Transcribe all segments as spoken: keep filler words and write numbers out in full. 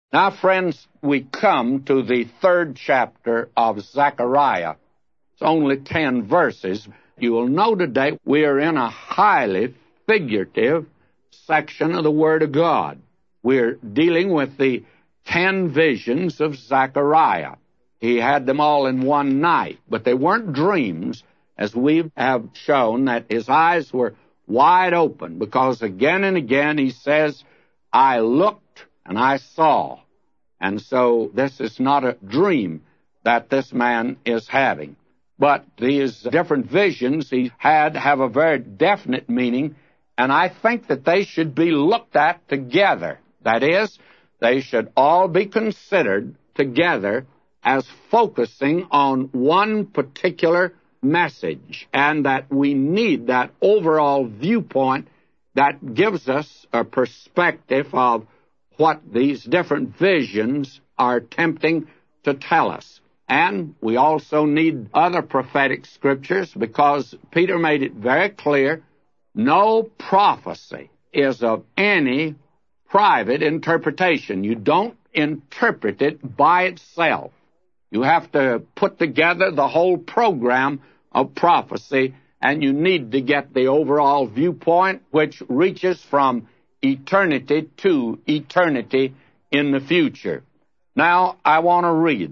Now, friends, we come to the third chapter of Zechariah. It's only ten verses. You will know today we are in a highly figurative section of the Word of God. We're dealing with the ten visions of Zechariah. He had them all in one night, but they weren't dreams, as we have shown that his eyes were wide open, because again and again he says, I looked and I saw. And so this is not a dream that this man is having. But these different visions he had have a very definite meaning, and I think that they should be looked at together. That is, they should all be considered together as focusing on one particular message, and that we need that overall viewpoint that gives us a perspective of what these different visions are attempting to tell us. And we also need other prophetic scriptures, because Peter made it very clear, no prophecy is of any private interpretation. You don't interpret it by itself. You have to put together the whole program of prophecy, and you need to get the overall viewpoint, which reaches from eternity to eternity in the future. Now, I want to read.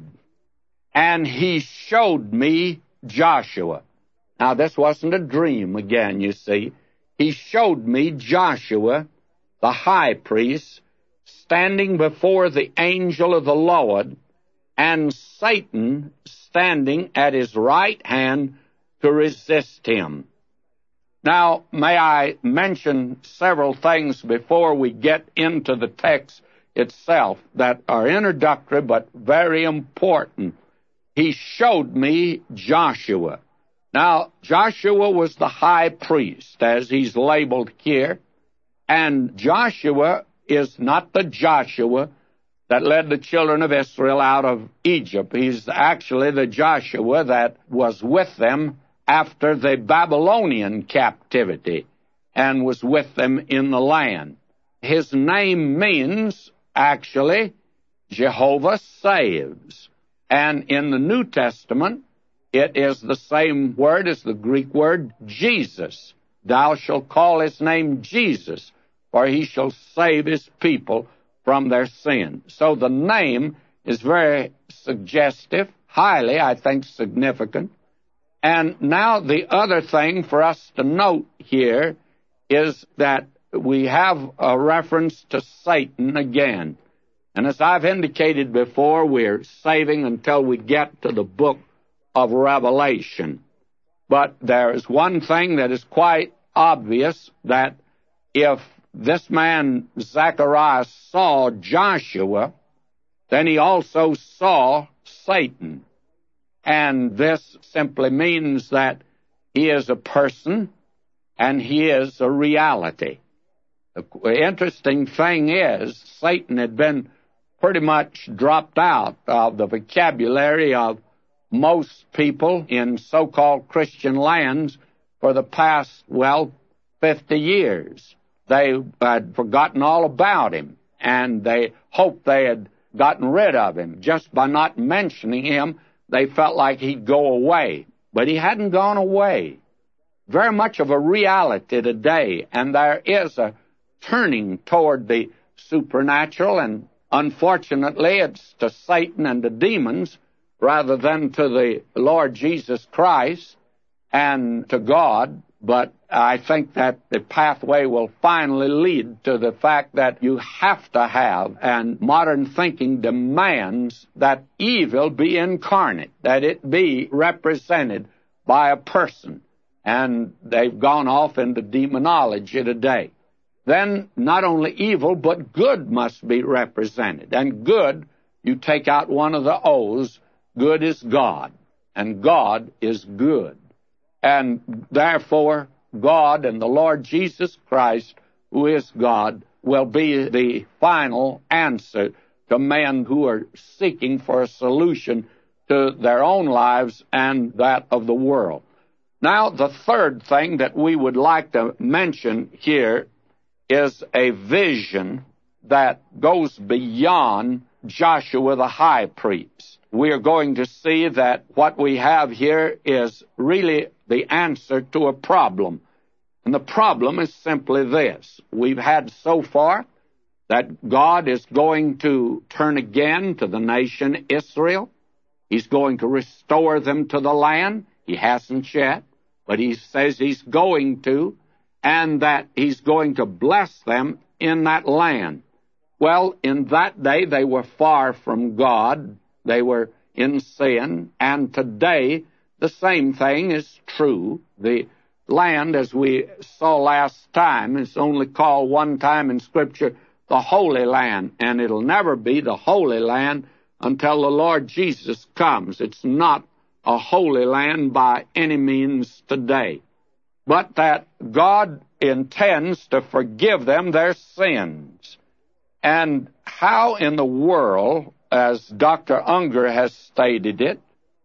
And he showed me Joshua. Now, this wasn't a dream again, you see. He showed me Joshua, the high priest, standing before the angel of the Lord, and Satan standing at his right hand to resist him. Now, may I mention several things before we get into the text itself that are introductory but very important. He showed me Joshua. Now, Joshua was the high priest, as he's labeled here, and Joshua is not the Joshua that led the children of Israel out of Egypt. He's actually the Joshua that was with them after the Babylonian captivity and was with them in the land. His name means, actually, Jehovah saves. And in the New Testament, it is the same word as the Greek word Jesus. Thou shalt call his name Jesus, for he shall save his people from their sin. So the name is very suggestive, highly, I think, significant. And now the other thing for us to note here is that we have a reference to Satan again. And as I've indicated before, we're saving until we get to the book of Revelation. But there is one thing that is quite obvious, that if this man Zechariah saw Joshua, then he also saw Satan. And this simply means that he is a person and he is a reality. The interesting thing is, Satan had been pretty much dropped out of the vocabulary of most people in so-called Christian lands for the past, well, fifty years. They had forgotten all about him, and they hoped they had gotten rid of him. Just by not mentioning him, they felt like he'd go away. But he hadn't gone away. Very much of a reality today, and there is a turning toward the supernatural, and unfortunately it's to Satan and the demons rather than to the Lord Jesus Christ and to God. But I think that the pathway will finally lead to the fact that you have to have, and modern thinking demands, that evil be incarnate, that it be represented by a person. And they've gone off into demonology today. Then not only evil, but good must be represented. And good, you take out one of the O's, good is God, and God is good. And therefore, God and the Lord Jesus Christ, who is God, will be the final answer to men who are seeking for a solution to their own lives and that of the world. Now, the third thing that we would like to mention here is a vision that goes beyond Joshua the high priest. We are going to see that what we have here is really the answer to a problem. And the problem is simply this. We've had so far that God is going to turn again to the nation Israel. He's going to restore them to the land. He hasn't yet, but he says he's going to, and that he's going to bless them in that land. Well, in that day, they were far from God. They were in sin, and today the same thing is true. The land, as we saw last time, is only called one time in Scripture the Holy Land, and it'll never be the Holy Land until the Lord Jesus comes. It's not a holy land by any means today, but that God intends to forgive them their sins. And how in the world, as Doctor Unger has stated it,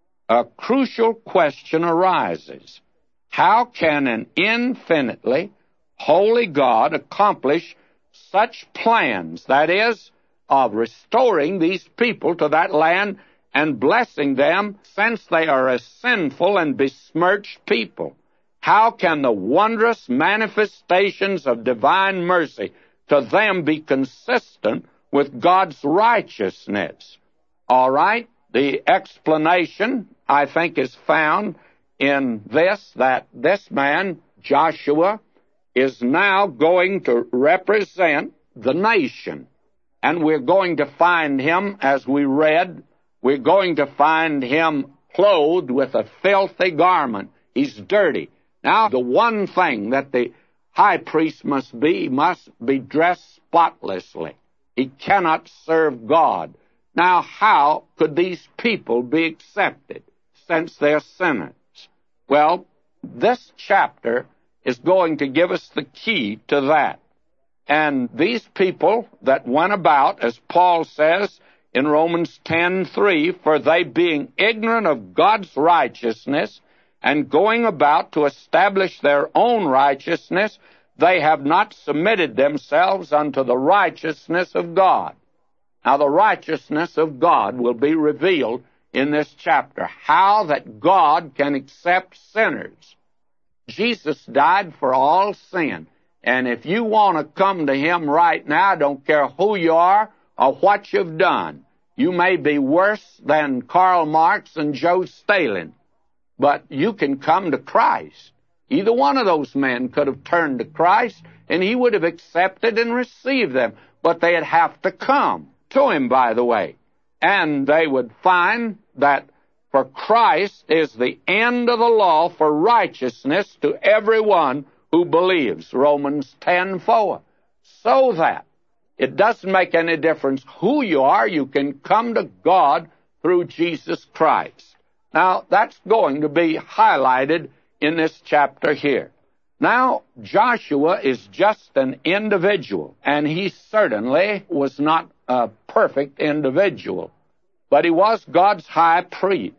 a crucial question arises. How can an infinitely holy God accomplish such plans, that is, of restoring these people to that land and blessing them, since they are a sinful and besmirched people? How can the wondrous manifestations of divine mercy to them be consistent with God's righteousness? All right, the explanation, I think, is found in this, that this man, Joshua, is now going to represent the nation. And we're going to find him, as we read, we're going to find him clothed with a filthy garment. He's dirty. Now, the one thing that the high priest must be, must be dressed spotlessly. He cannot serve God. Now, how could these people be accepted, since they're sinners? Well, this chapter is going to give us the key to that. And these people that went about, as Paul says in Romans ten three, for they being ignorant of God's righteousness and going about to establish their own righteousness, they have not submitted themselves unto the righteousness of God. Now, the righteousness of God will be revealed in this chapter. How that God can accept sinners. Jesus died for all sin. And if you want to come to him right now, I don't care who you are or what you've done. You may be worse than Karl Marx and Joe Stalin, but you can come to Christ. Either one of those men could have turned to Christ, and he would have accepted and received them. But they'd have to come to him, by the way. And they would find that for Christ is the end of the law for righteousness to everyone who believes, Romans ten four. So that it doesn't make any difference who you are, you can come to God through Jesus Christ. Now, that's going to be highlighted in this chapter here. Now, Joshua is just an individual, and he certainly was not a perfect individual, but he was God's high priest,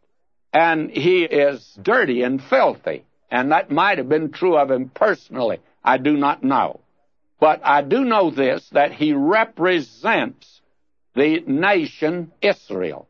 and he is dirty and filthy. And that might have been true of him personally. I do not know. But I do know this, that he represents the nation Israel.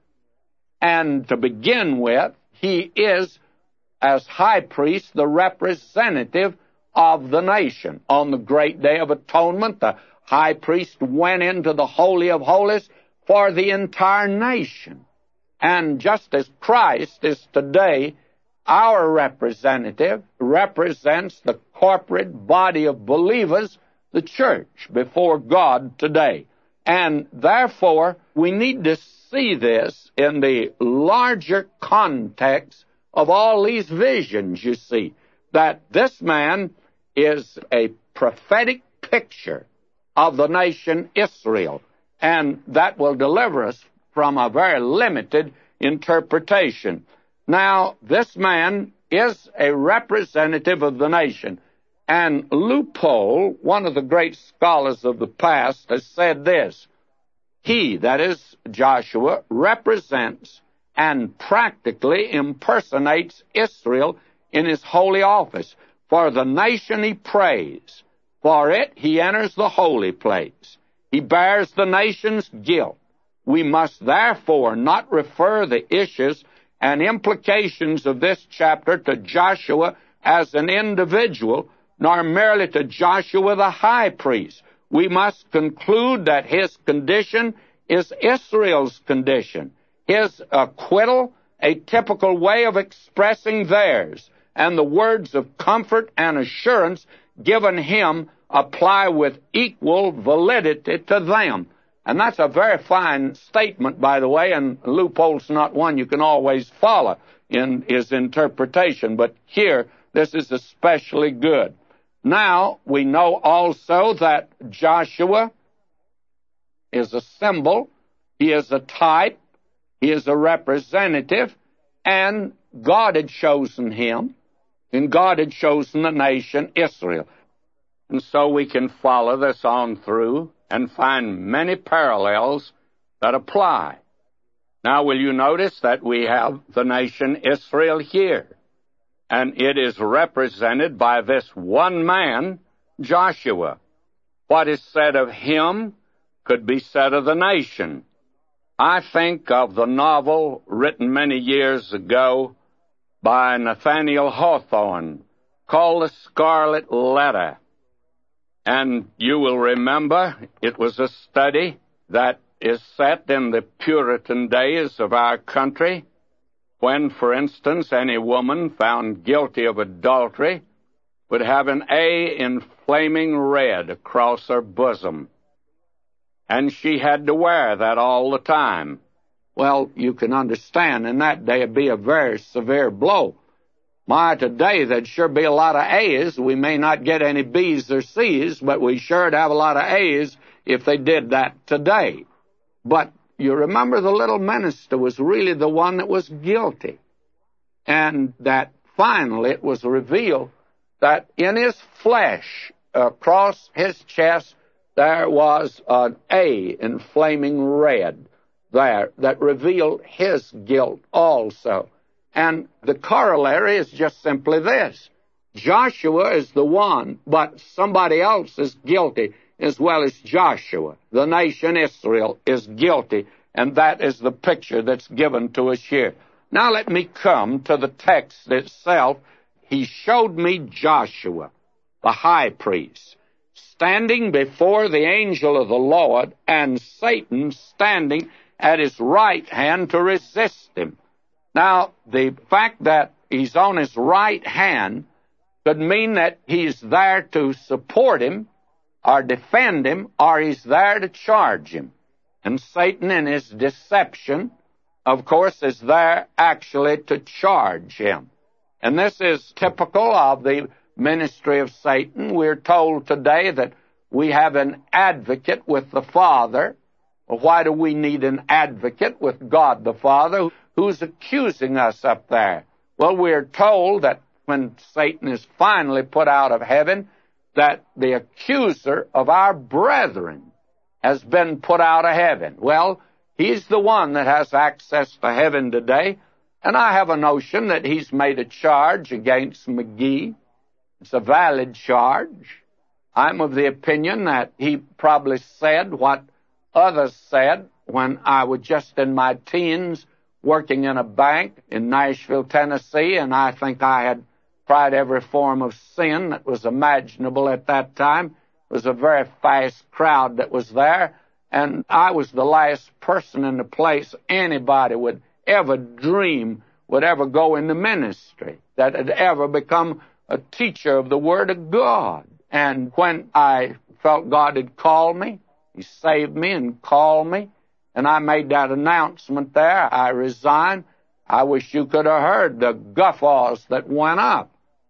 And to begin with, he is, as high priest, the representative of the nation. On the great day of atonement, the high priest went into the Holy of Holies for the entire nation. And just as Christ is today our representative, represents the corporate body of believers, the church, before God today. And therefore, we need to see this in the larger context of all these visions, you see, that this man is a prophetic picture of the nation Israel, and that will deliver us from a very limited interpretation. Now, this man is a representative of the nation, and Leupold, one of the great scholars of the past, has said this: he, that is Joshua, represents and practically impersonates Israel in his holy office. For the nation he prays, for it he enters the holy place. He bears the nation's guilt. We must therefore not refer the issues and implications of this chapter to Joshua as an individual, nor merely to Joshua the high priest. We must conclude that his condition is Israel's condition, his acquittal a typical way of expressing theirs, and the words of comfort and assurance given him apply with equal validity to them. And that's a very fine statement, by the way, and Leupold's not one you can always follow in his interpretation, but here, this is especially good. Now, we know also that Joshua is a symbol, he is a type, he is a representative, and God had chosen him, and God had chosen the nation Israel. And so we can follow this on through and find many parallels that apply. Now, will you notice that we have the nation Israel here? And it is represented by this one man, Joshua. What is said of him could be said of the nation. I think of the novel written many years ago by Nathaniel Hawthorne called The Scarlet Letter. And you will remember it was a study that is set in the Puritan days of our country, when, for instance, any woman found guilty of adultery would have an A in flaming red across her bosom. And she had to wear that all the time. Well, you can understand, in that day it'd be a very severe blow. My, today there'd sure be a lot of A's. We may not get any B's or C's, but we sure'd have a lot of A's if they did that today. But you remember the little minister was really the one that was guilty. And that finally it was revealed that in his flesh, across his chest, there was an A in flaming red there that revealed his guilt also. And the corollary is just simply this. Joshua is the one, but somebody else is guilty as well as Joshua. The nation Israel is guilty, and that is the picture that's given to us here. Now let me come to the text itself. He showed me Joshua, the high priest, standing before the angel of the Lord, and Satan standing at his right hand to resist him. Now, the fact that he's on his right hand could mean that he's there to support him, or defend him, or he's there to charge him. And Satan, in his deception, of course, is there actually to charge him. And this is typical of the ministry of Satan. We're told today that we have an advocate with the Father. Well, why do we need an advocate with God the Father who's accusing us up there? Well, we're told that when Satan is finally put out of heaven, that the accuser of our brethren has been put out of heaven. Well, he's the one that has access to heaven today, and I have a notion that he's made a charge against McGee. It's a valid charge. I'm of the opinion that he probably said what others said when I was just in my teens working in a bank in Nashville, Tennessee, and I think I had tried every form of sin that was imaginable at that time. It was a very fast crowd that was there, and I was the last person in the place anybody would ever dream would ever go into ministry, that had ever become a teacher of the Word of God. And when I felt God had called me, He saved me and called me, and I made that announcement there, I resigned. I wish you could have heard the guffaws that went up.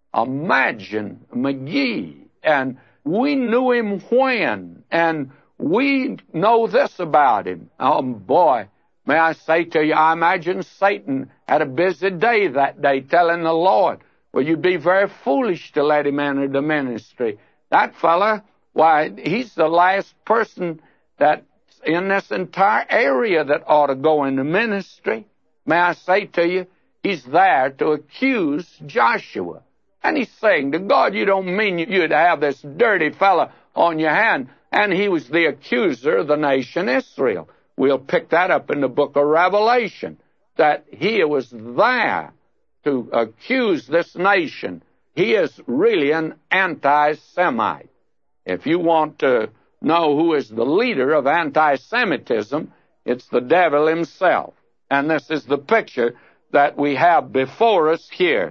Imagine McGee, and we knew him when, and we know this about him. Oh, boy, may I say to you, I imagine Satan had a busy day that day telling the Lord, well, you'd be very foolish to let him enter the ministry. That fella, why, he's the last person that's in this entire area that ought to go into ministry. May I say to you, he's there to accuse Joshua. And he's saying to God, you don't mean you'd have this dirty fella on your hand And he was the accuser of the nation Israel. We'll pick that up in the book of Revelation, that he was there to accuse this nation. He is really an anti-Semite. If you want to know who is the leader of anti-Semitism, it's the devil himself. And this is the picture that we have before us here.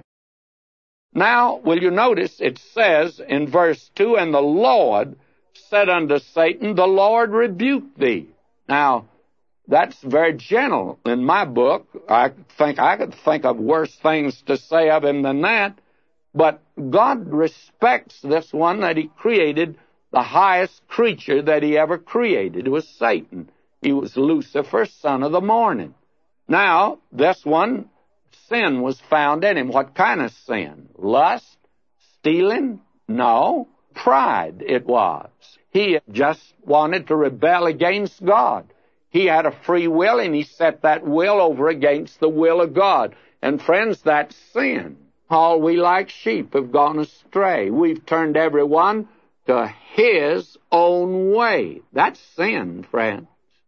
Now, will you notice it says in verse two, and the Lord said unto Satan, the Lord rebuke thee. Now, that's very gentle in my book. I think I could think of worse things to say of him than that. But God respects this one that he created, the highest creature that he ever created. It was Satan. He was Lucifer, son of the morning. Now, this one, sin was found in him. What kind of sin? Lust? Stealing? No. Pride it was. He just wanted to rebel against God. He had a free will, and he set that will over against the will of God. And friends, that's sin. All we like sheep have gone astray. We've turned everyone to his own way. That's sin, friends.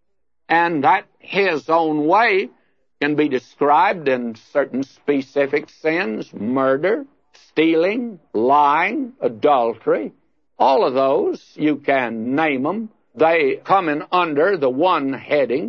And that his own way can be described in certain specific sins: murder, stealing, lying, adultery. All of those, you can name them. They come in under the one heading,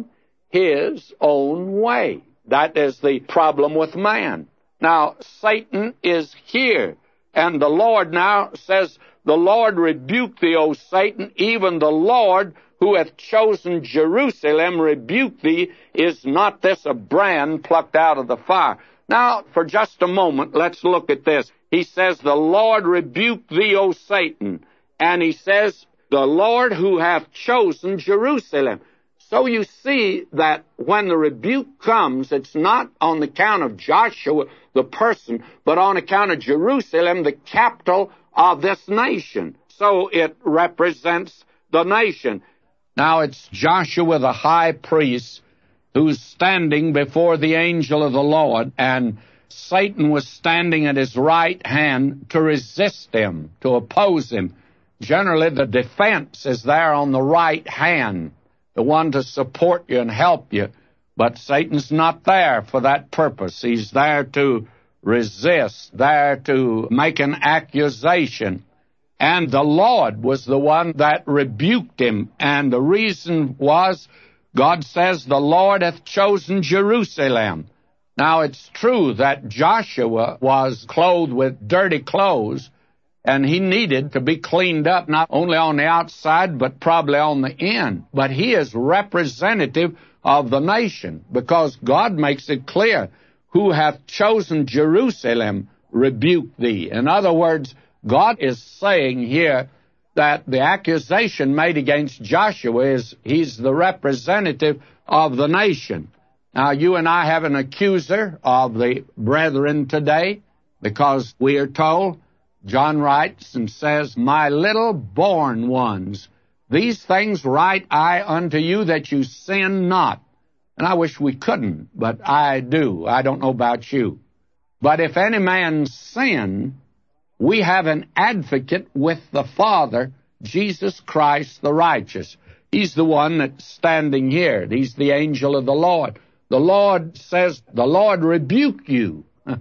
his own way. That is the problem with man. Now, Satan is here, and the Lord now says, the Lord rebuke thee, O Satan, even the Lord who hath chosen Jerusalem rebuke thee. Is not this a brand plucked out of the fire? Now, for just a moment, let's look at this. He says, the Lord rebuke thee, O Satan. And he says, the Lord who hath chosen Jerusalem. So you see that when the rebuke comes, it's not on account of Joshua, the person, but on account of Jerusalem, the capital of this nation. So it represents the nation. Now it's Joshua the high priest who's standing before the angel of the Lord, and Satan was standing at his right hand to resist him, to oppose him. Generally, the defense is there on the right hand, the one to support you and help you. But Satan's not there for that purpose. He's there to resist, there to make an accusation. And the Lord was the one that rebuked him. And the reason was, God says, the Lord hath chosen Jerusalem. Now, it's true that Joshua was clothed with dirty clothes, and he needed to be cleaned up, not only on the outside, but probably on the in. But he is representative of the nation, because God makes it clear, who hath chosen Jerusalem, rebuke thee. In other words, God is saying here that the accusation made against Joshua is he's the representative of the nation. Now, you and I have an accuser of the brethren today, because we are told, John writes and says, my little born ones, these things write I unto you, that you sin not. And I wish we couldn't, but I do. I don't know about you. But if any man sin, we have an advocate with the Father, Jesus Christ the righteous. He's the one that's standing here. He's the angel of the Lord. The Lord says, the Lord rebuke you.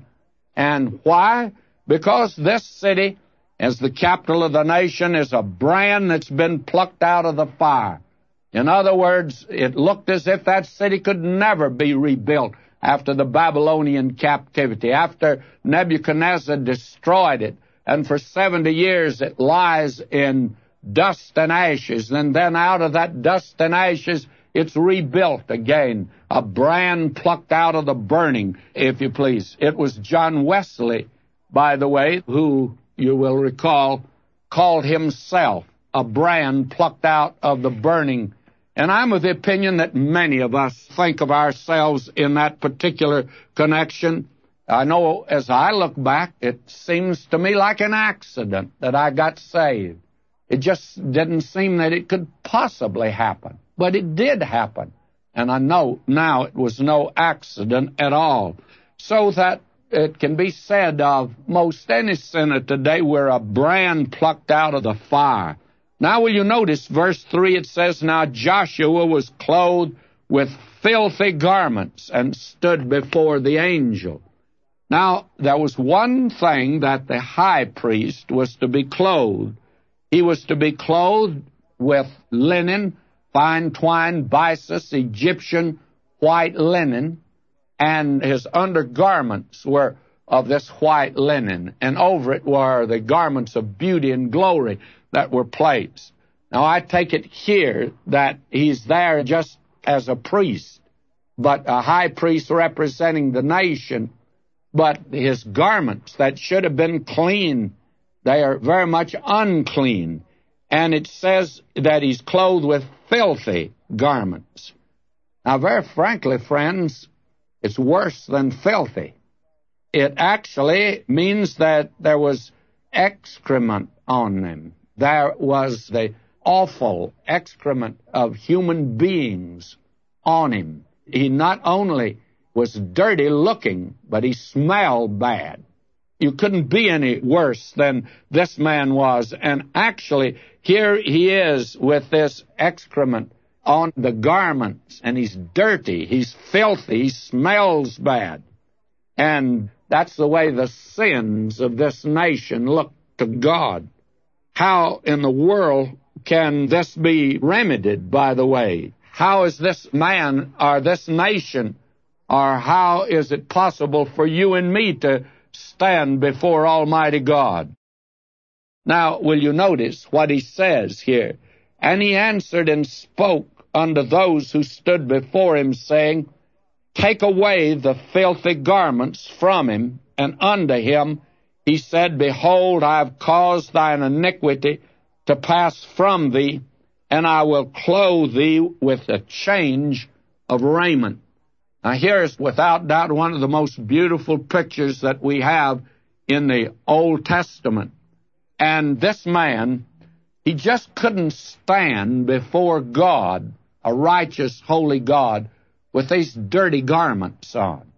And why? Because this city, as the capital of the nation, is a brand that's been plucked out of the fire. In other words, it looked as if that city could never be rebuilt after the Babylonian captivity, after Nebuchadnezzar destroyed it. And for seventy years it lies in dust and ashes. And then out of that dust and ashes, it's rebuilt again, a brand plucked out of the burning, if you please. It was John Wesley, by the way, who, you will recall, called himself a brand plucked out of the burning. And I'm of the opinion that many of us think of ourselves in that particular connection. I know as I look back, it seems to me like an accident that I got saved. It just didn't seem that it could possibly happen. But it did happen. And I know now it was no accident at all. So that it can be said of most any sinner today, we're a brand plucked out of the fire. Now will you notice verse three, it says, Now Joshua was clothed with filthy garments and stood before the angel. Now, there was one thing that the high priest was to be clothed. He was to be clothed with linen, fine twined byssus, Egyptian white linen, and his undergarments were of this white linen, and over it were the garments of beauty and glory that were placed. Now, I take it here that he's there just as a priest, but a high priest representing the nation, but his garments that should have been clean, they are very much unclean. And it says that he's clothed with filthy garments. Now, very frankly, friends, it's worse than filthy. It actually means that there was excrement on them. There was the awful excrement of human beings on him. He not only was dirty looking, but he smelled bad. You couldn't be any worse than this man was. And actually, here he is with this excrement on the garments, and he's dirty, he's filthy, he smells bad. And that's the way the sins of this nation look to God. How in the world can this be remedied, by the way? How is this man or this nation, or how is it possible for you and me to stand before Almighty God? Now, will you notice what he says here? And he answered and spoke unto those who stood before him, saying, Take away the filthy garments from him. And unto him he said, Behold, I have caused thine iniquity to pass from thee, and I will clothe thee with a change of raiment. Now, here is without doubt one of the most beautiful pictures that we have in the Old Testament. And this man, he just couldn't stand before God, a righteous, holy God, with these dirty garments on.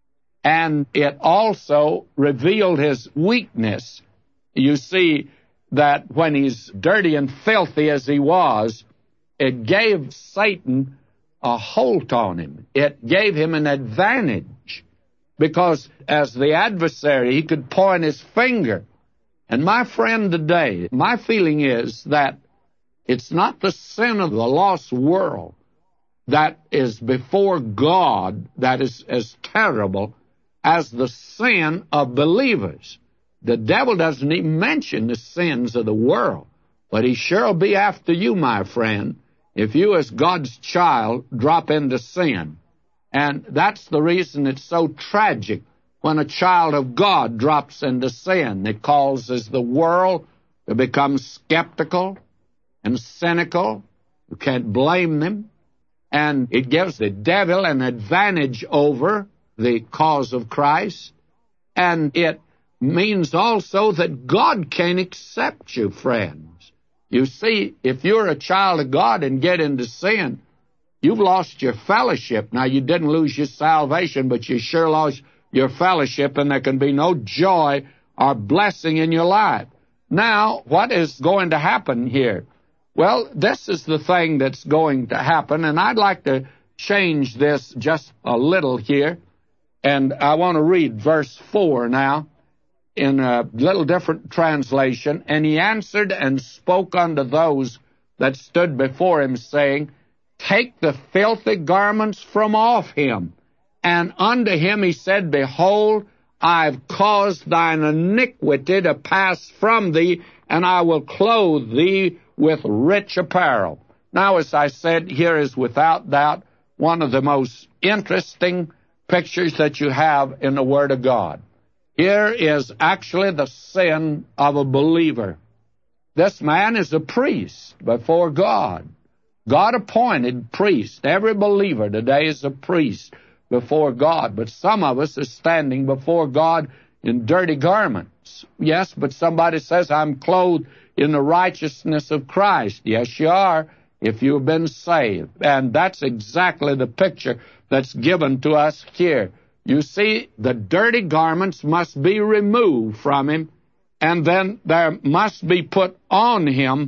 And it also revealed his weakness. You see that when he's dirty and filthy as he was, it gave Satan a hold on him. It gave him an advantage, because as the adversary, he could point his finger. And my friend, today, my feeling is that it's not the sin of the lost world that is before God that is as terrible as the sin of believers. The devil doesn't even mention the sins of the world, but he sure will be after you, my friend, if you as God's child drop into sin. And that's the reason it's so tragic when a child of God drops into sin. It causes the world to become skeptical and cynical. You can't blame them. And it gives the devil an advantage over the cause of Christ. And it means also that God can't accept you, friends. You see, if you're a child of God and get into sin, you've lost your fellowship. Now, you didn't lose your salvation, but you sure lost your fellowship, and there can be no joy or blessing in your life. Now, what is going to happen here? Well, this is the thing that's going to happen, and I'd like to change this just a little here, and I want to read verse four now in a little different translation. And he answered and spoke unto those that stood before him, saying, Take the filthy garments from off him. And unto him he said, Behold, I've caused thine iniquity to pass from thee, and I will clothe thee with rich apparel. Now, as I said, here is without doubt one of the most interesting pictures that you have in the Word of God. Here is actually the sin of a believer. This man is a priest before God. God-appointed priest. Every believer today is a priest before God. But some of us are standing before God in dirty garments. Yes, but somebody says, I'm clothed in the righteousness of Christ. Yes, you are, if you've been saved. And that's exactly the picture that's given to us here. You see, the dirty garments must be removed from him, and then there must be put on him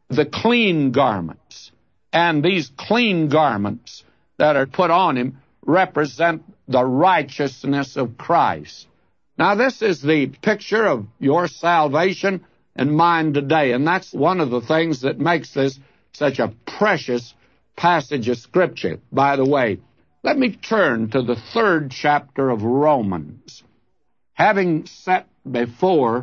the clean garments. And these clean garments that are put on him represent the righteousness of Christ. Now, this is the picture of your salvation and mine today, and that's one of the things that makes this such a precious passage of Scripture. By the way, let me turn to the third chapter of Romans. Having set before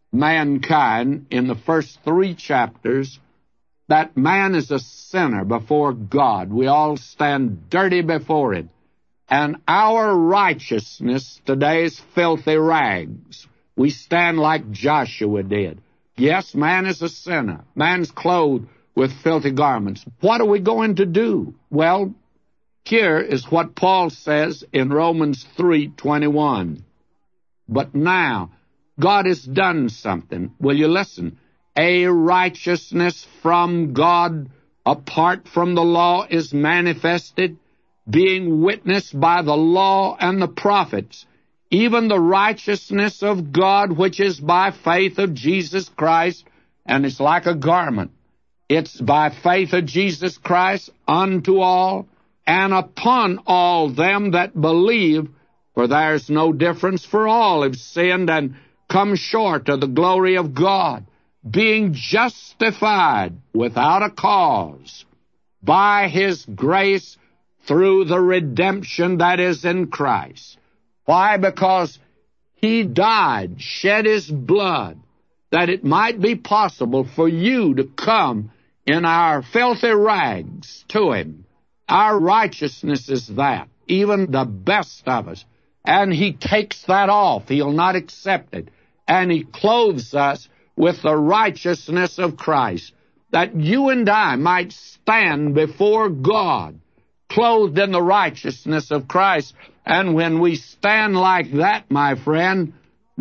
mankind in the first three chapters that man is a sinner before God. We all stand dirty before Him. And our righteousness today is filthy rags. We stand like Joshua did. Yes, man is a sinner. Man's clothed with filthy garments. What are we going to do? Well, here is what Paul says in Romans three twenty-one. But now, God has done something. Will you listen? A righteousness from God apart from the law is manifested, being witnessed by the law and the prophets, even the righteousness of God which is by faith of Jesus Christ, and it's like a garment. It's by faith of Jesus Christ unto all, and upon all them that believe, for there's no difference, for all have sinned and come short of the glory of God, being justified without a cause by His grace through the redemption that is in Christ. Why? Because He died, shed His blood, that it might be possible for you to come in our filthy rags to Him. Our righteousness is that, even the best of us. And He takes that off. He'll not accept it. And He clothes us with the righteousness of Christ, that you and I might stand before God, clothed in the righteousness of Christ. And when we stand like that, my friend,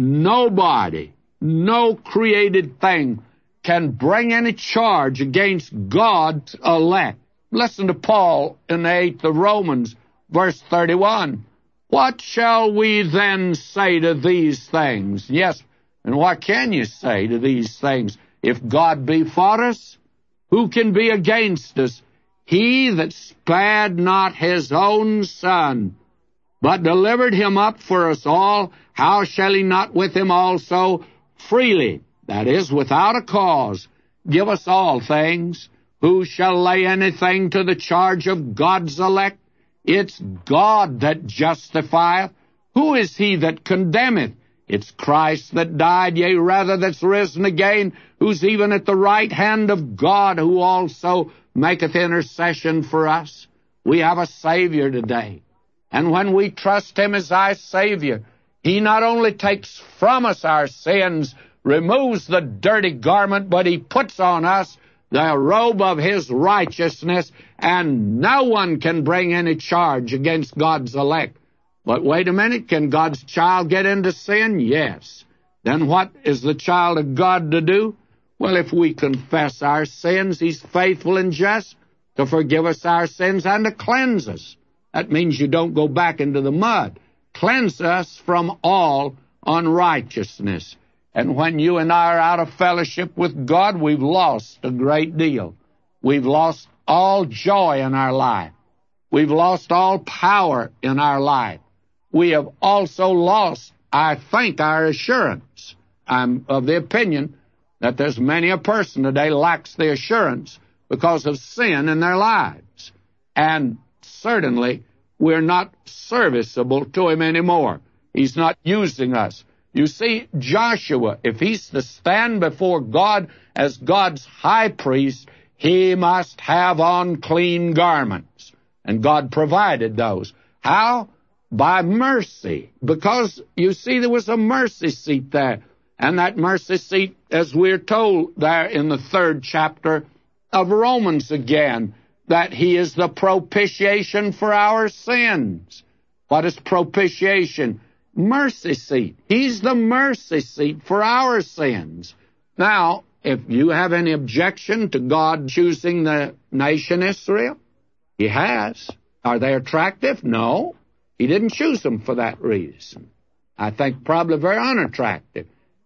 nobody, no created thing can bring any charge against God's elect. Listen to Paul in the eighth of Romans, verse thirty-one. What shall we then say to these things? Yes, and what can you say to these things? If God be for us, who can be against us? He that spared not His own Son, but delivered Him up for us all, how shall He not with Him also freely, that is, without a cause, give us all things? Who shall lay anything to the charge of God's elect? It's God that justifieth. Who is he that condemneth? It's Christ that died, yea, rather that's risen again, who's even at the right hand of God, who also maketh intercession for us. We have a Savior today. And when we trust Him as our Savior, He not only takes from us our sins, removes the dirty garment, but He puts on us the robe of His righteousness, and no one can bring any charge against God's elect. But wait a minute, can God's child get into sin? Yes. Then what is the child of God to do? Well, if we confess our sins, He's faithful and just to forgive us our sins and to cleanse us. That means you don't go back into the mud. Cleanse us from all unrighteousness. And when you and I are out of fellowship with God, we've lost a great deal. We've lost all joy in our life. We've lost all power in our life. We have also lost, I think, our assurance. I'm of the opinion that there's many a person today lacks the assurance because of sin in their lives. And certainly, we're not serviceable to Him anymore. He's not using us. You see, Joshua, if he's to stand before God as God's high priest, he must have on clean garments. And God provided those. How? By mercy. Because, you see, there was a mercy seat there. And that mercy seat, as we're told there in the third chapter of Romans again, that He is the propitiation for our sins. What is propitiation? Mercy seat. He's the mercy seat for our sins. Now, if you have any objection to God choosing the nation Israel, He has. Are they attractive? No. He didn't choose them for that reason. I think probably very unattractive.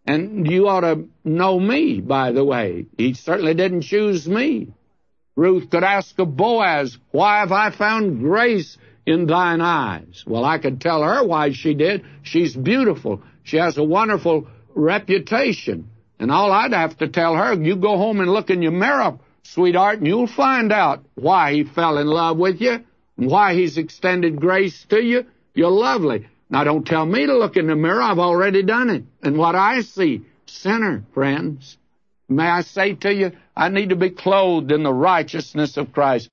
And you ought to know me, by the way. He certainly didn't choose me. Ruth could ask of Boaz, why have I found grace in thine eyes? Well, I could tell her why she did. She's beautiful. She has a wonderful reputation. And all I'd have to tell her, you go home and look in your mirror, sweetheart, and you'll find out why he fell in love with you and why he's extended grace to you. You're lovely. Now, don't tell me to look in the mirror. I've already done it. And what I see, sinner, friends, may I say to you, I need to be clothed in the righteousness of Christ.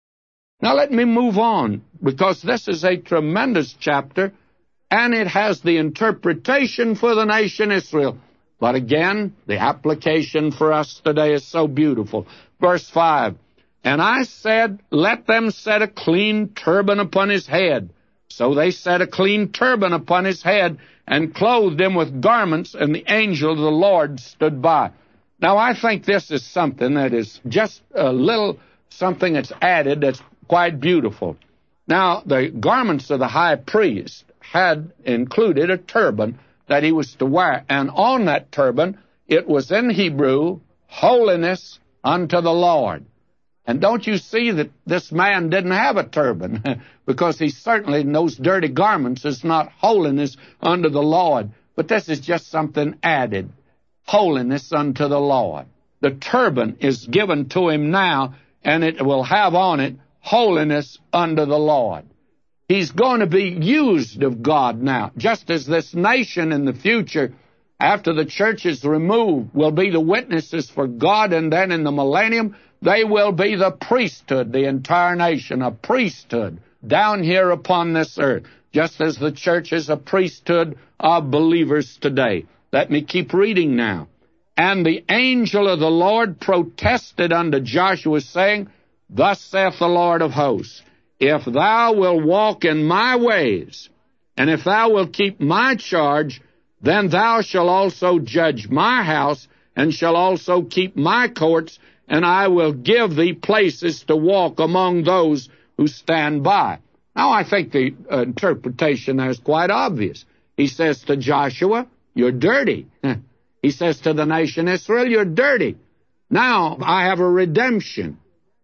Now, let me move on, because this is a tremendous chapter, and it has the interpretation for the nation Israel. But again, the application for us today is so beautiful. Verse five, and I said, let them set a clean turban upon his head. So they set a clean turban upon his head and clothed him with garments, and the angel of the Lord stood by. Now, I think this is something that is just a little something that's added that's quite beautiful. Now, the garments of the high priest had included a turban that he was to wear, and on that turban, it was in Hebrew, holiness unto the Lord. And don't you see that this man didn't have a turban? Because he certainly, in those dirty garments, is not holiness unto the Lord. But this is just something added. Holiness unto the Lord. The turban is given to him now, and it will have on it holiness unto the Lord. He's going to be used of God now, just as this nation in the future, after the church is removed, will be the witnesses for God, and then in the millennium, they will be the priesthood, the entire nation, a priesthood down here upon this earth, just as the church is a priesthood of believers today. Let me keep reading now. And the angel of the Lord protested unto Joshua, saying, thus saith the Lord of hosts, if thou wilt walk in my ways, and if thou wilt keep my charge, then thou shalt also judge my house, and shalt also keep my courts, and I will give thee places to walk among those who stand by. Now, I think the uh, interpretation there is quite obvious. He says to Joshua, you're dirty. He says to the nation Israel, you're dirty. Now, I have a redemption,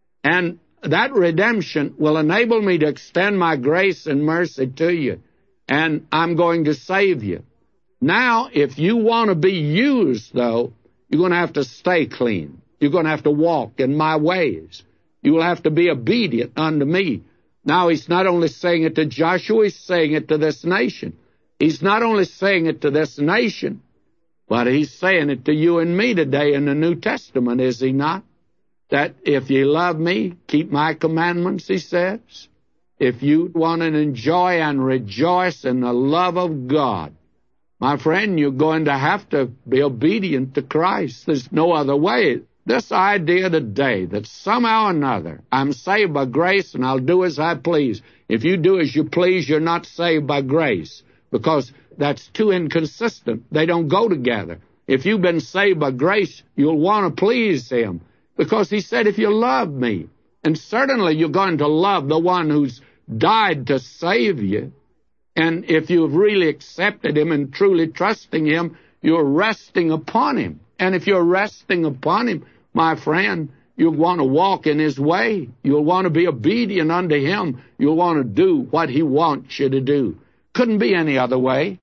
and that redemption will enable me to extend my grace and mercy to you, and I'm going to save you. Now, if you want to be used, though, you're going to have to stay clean. You're going to have to walk in my ways. You will have to be obedient unto me. Now, he's not only saying it to Joshua, he's saying it to this nation. He's not only saying it to this nation, but he's saying it to you and me today in the New Testament, is he not? That if you love me, keep my commandments, he says. If you want to enjoy and rejoice in the love of God, my friend, you're going to have to be obedient to Christ. There's no other way. This idea today that somehow or another I'm saved by grace and I'll do as I please. If you do as you please, you're not saved by grace, because that's too inconsistent. They don't go together. If you've been saved by grace, you'll want to please him, because he said, if you love me, and certainly you're going to love the one who's died to save you, and if you've really accepted him and truly trusting him, you're resting upon him. And if you're resting upon him, my friend, you'll want to walk in his way. You'll want to be obedient unto him. You'll want to do what he wants you to do. Couldn't be any other way.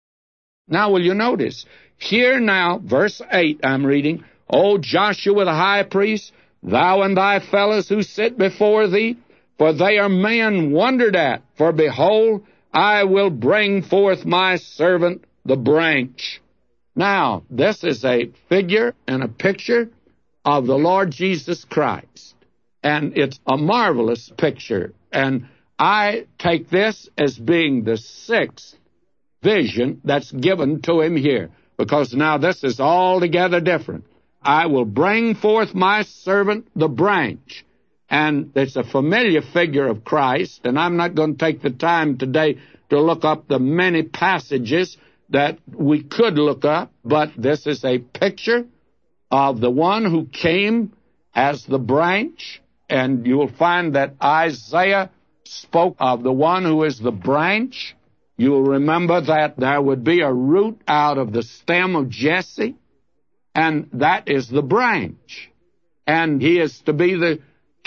Now, will you notice? Here now, verse eight, I'm reading, O Joshua the high priest, thou and thy fellows who sit before thee, for they are men wondered at. For behold, I will bring forth my servant the branch. Now, this is a figure and a picture of the Lord Jesus Christ. And it's a marvelous picture. And I take this as being the sixth vision that's given to him here, because now this is altogether different. I will bring forth my servant the branch. And it's a familiar figure of Christ, and I'm not going to take the time today to look up the many passages that we could look up, but this is a picture of the one who came as the branch, and you'll find that Isaiah spoke of the one who is the branch. You'll remember that there would be a root out of the stem of Jesse, and that is the branch. And he is to be the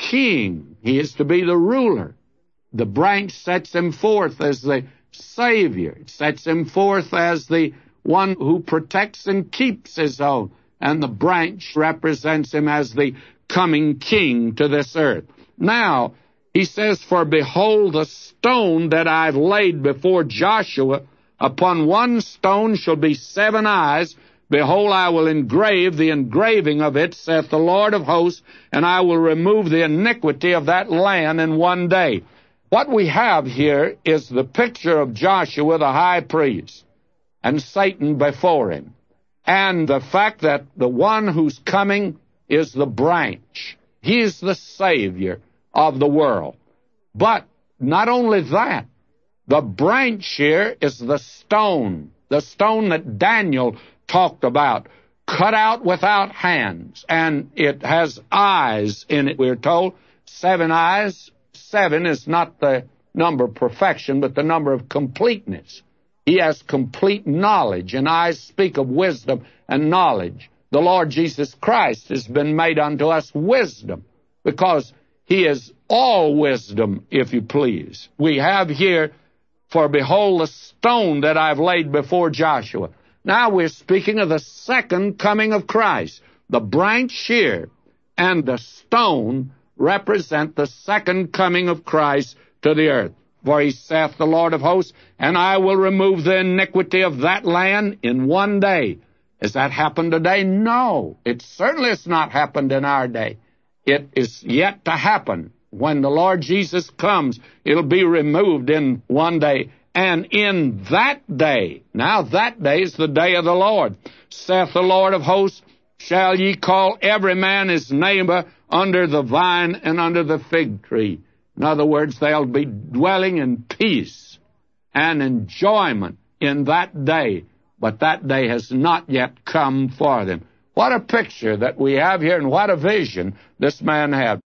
king. He is to be the ruler. The branch sets him forth as the Savior. It sets him forth as the one who protects and keeps his own. And the branch represents him as the coming king to this earth. Now, he says, "For behold, the stone that I've laid before Joshua, upon one stone shall be seven eyes. Behold, I will engrave the engraving of it, saith the Lord of hosts, and I will remove the iniquity of that land in one day." What we have here is the picture of Joshua the high priest and Satan before him, and the fact that the one who's coming is the branch. He's the Savior of the world. But not only that, the branch here is the stone, the stone that Daniel talked about, cut out without hands, and it has eyes in it, we're told. Seven eyes. Seven is not the number of perfection, but the number of completeness. He has complete knowledge, and I speak of wisdom and knowledge. The Lord Jesus Christ has been made unto us wisdom, because he is all wisdom, if you please. We have here, "For behold, the stone that I've laid before Joshua." Now we're speaking of the second coming of Christ. The branch here and the stone represent the second coming of Christ to the earth. "For he saith, the Lord of hosts, and I will remove the iniquity of that land in one day." Has that happened today? No. It certainly has not happened in our day. It is yet to happen. When the Lord Jesus comes, it'll be removed in one day. And in that day, now that day is the day of the Lord, saith the Lord of hosts, shall ye call every man his neighbor under the vine and under the fig tree. In other words, they'll be dwelling in peace and enjoyment in that day. But that day has not yet come for them. What a picture that we have here, and what a vision this man had.